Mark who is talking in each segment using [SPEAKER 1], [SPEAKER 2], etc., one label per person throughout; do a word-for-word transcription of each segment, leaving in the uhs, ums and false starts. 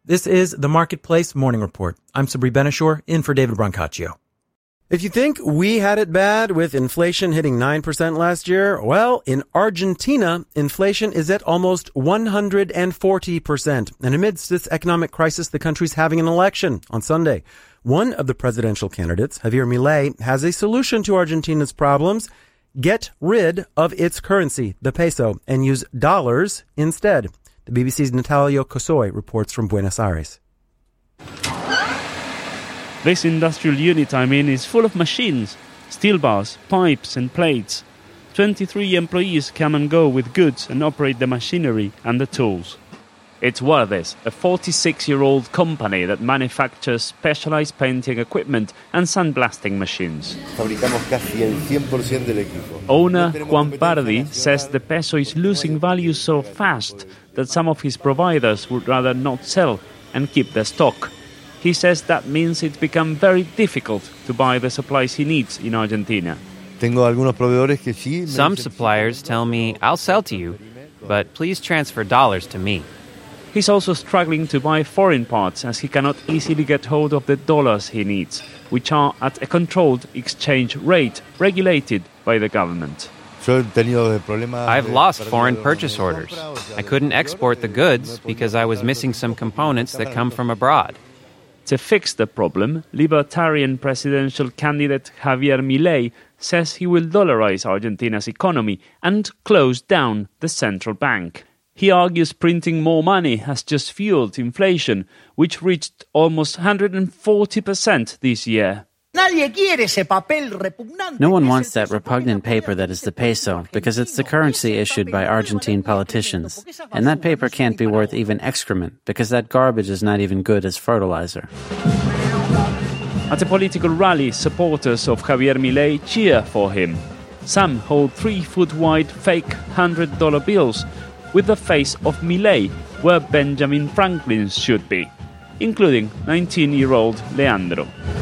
[SPEAKER 1] This is the Marketplace Morning Report. I'm Sabri Benishore, in for David Brancaccio. If you think we had it bad with inflation hitting nine percent last year, well, in Argentina, inflation is at almost one hundred forty percent. And amidst this economic crisis, the country's having an election on Sunday. One of the presidential candidates, Javier Milei, has a solution to Argentina's problems. Get rid of its currency, the peso, and use dollars instead. The B B C's Natalio Cosoy reports from Buenos Aires.
[SPEAKER 2] This industrial unit I'm in is full of machines, steel bars, pipes and plates. twenty-three employees come and go with goods and operate the machinery and the tools. It's Verdes, a forty-six-year-old company that manufactures specialized painting equipment and sandblasting machines. Owner Juan Pardi says the peso is losing value so fast that some of his providers would rather not sell and keep their stock. He says that means it's become very difficult to buy the supplies he needs in Argentina.
[SPEAKER 3] Some suppliers tell me, I'll sell to you, but please transfer dollars to me.
[SPEAKER 2] He's also struggling to buy foreign parts as he cannot easily get hold of the dollars he needs, which are at a controlled exchange rate regulated by the government.
[SPEAKER 3] I've lost foreign purchase orders. I couldn't export the goods because I was missing some components that come from abroad.
[SPEAKER 2] To fix the problem, Libertarian presidential candidate Javier Milei says he will dollarize Argentina's economy and close down the central bank. He argues printing more money has just fueled inflation, which reached almost one hundred forty percent this year.
[SPEAKER 4] No one wants that repugnant paper that is the peso, because it's the currency issued by Argentine politicians. And that paper can't be worth even excrement, because that garbage is not even good as fertilizer.
[SPEAKER 2] At a political rally, supporters of Javier Milei cheer for him. Some hold three-foot-wide fake one hundred dollar bills with the face of Milei where Benjamin Franklin's should be, including nineteen-year-old Leandro.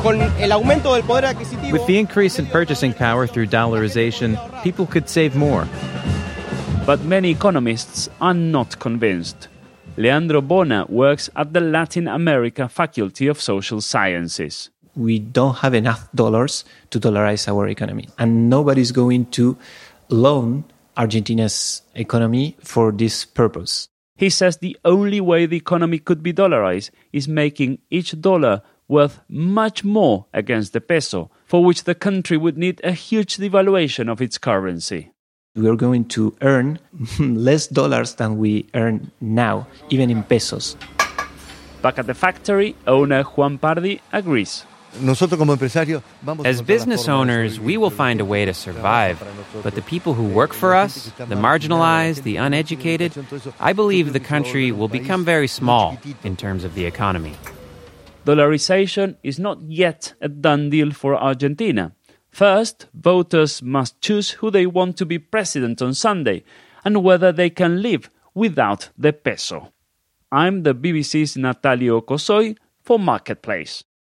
[SPEAKER 5] With the increase in purchasing power through dollarization, people could save more.
[SPEAKER 2] But many economists are not convinced. Leandro Bona works at the Latin America Faculty of Social Sciences.
[SPEAKER 6] We don't have enough dollars to dollarize our economy, and nobody's going to loan Argentina's economy for this purpose.
[SPEAKER 2] He says the only way the economy could be dollarized is making each dollar worth much more against the peso, for which the country would need a huge devaluation of its currency.
[SPEAKER 6] We are going to earn less dollars than we earn now, even in pesos.
[SPEAKER 2] Back at the factory, owner Juan Pardi agrees.
[SPEAKER 3] As business owners, we will find a way to survive. But the people who work for us, the marginalized, the uneducated, I believe the country will become very small in terms of the economy.
[SPEAKER 2] Dollarization is not yet a done deal for Argentina. First, voters must choose who they want to be president on Sunday and whether they can live without the peso. I'm the B B C's Natalio Cosoy for Marketplace.